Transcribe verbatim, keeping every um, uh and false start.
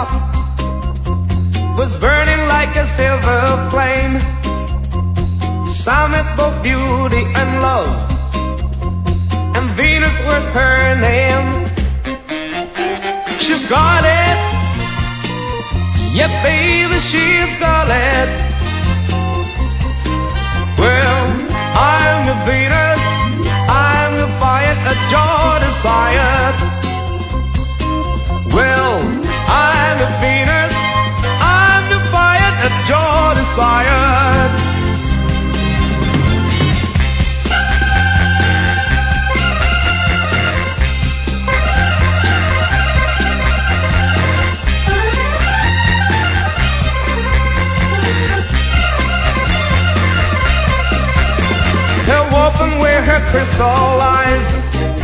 top was burning like a silver flame. Summit both beauty and love, and Venus was her name. She's got it, yeah baby, she's got it. Well, I'm the Venus, I'm the fire that your desire. Well, I'm the Venus, I'm the fire that your desire. Her woven where her crystal eyes